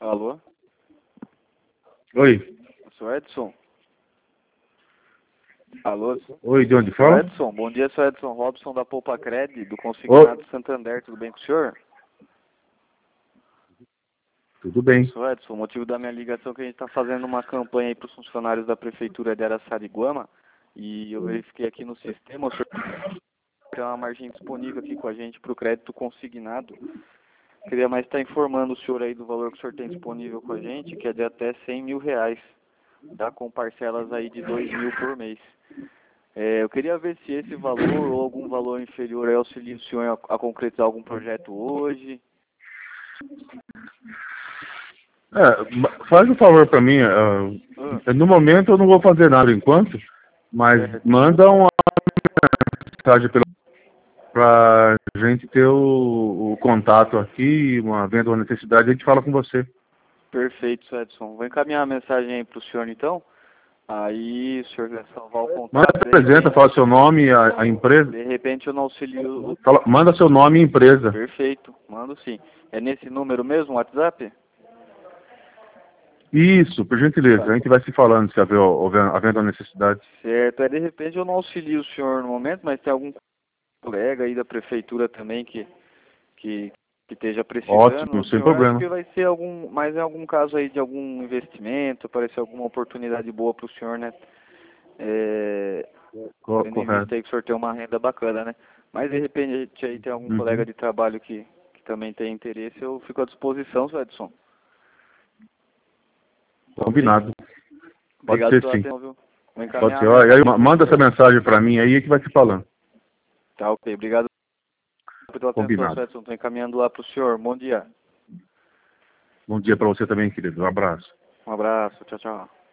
Alô? Oi. Sou Edson? Alô? Oi, de onde Sou fala? Edson. Bom dia, sou Edson Robson da Poupa Cred, do Consignado Santander. Tudo bem com o senhor? Tudo bem. Sou Edson. O motivo da minha ligação é que a gente está fazendo uma campanha aí para os funcionários da Prefeitura de Araçariguama e eu verifiquei aqui no sistema, o senhor tem uma margem disponível aqui com a gente para o crédito consignado. Queria mais estar informando o senhor aí do valor que o senhor tem disponível com a gente, que é de até R$ 100.000, tá? Com parcelas aí de 2.000 por mês. Eu queria ver se esse valor ou algum valor inferior aí auxilia o senhor a concretizar algum projeto hoje. Faz um favor para mim. No momento eu não vou fazer nada enquanto, mas Certo. manda uma mensagem para a gente ter o contato aqui, uma venda ou necessidade, a gente fala com você. Perfeito, Edson. Vou encaminhar a mensagem aí para o senhor então. Aí o senhor vai salvar o Manda, contato. apresenta, fala seu nome e a empresa. De repente eu não auxilio. Manda seu nome e empresa. Perfeito, mando sim. É nesse número mesmo, WhatsApp? Isso, por gentileza. A gente vai se falando se havendo a necessidade. Certo. De repente eu não auxilio o senhor no momento, mas tem algum colega aí da prefeitura também que esteja precisando. Ótimo, O sem senhor acha problema. que vai ser mais em algum caso aí de algum investimento, aparecer alguma oportunidade boa para o senhor, né? Tendo em Correto. vista aí que o senhor tem uma renda bacana, né? Mas de repente aí tem algum colega Uhum. de trabalho que também tem interesse, eu fico à disposição, seu Edson. Tá ok? Combinado. Pode Obrigado ser pela sim. atenção, viu? Vou Pode encaminhar ser. a Olha, aí, mensagem pro manda essa senhor. mensagem para mim aí que vai se falando. Tá ok. Obrigado pela atenção, Combinado. seu Edson. Estou encaminhando lá pro senhor. Bom dia. Bom dia para você também, querido. Um abraço. Um abraço. Tchau, tchau.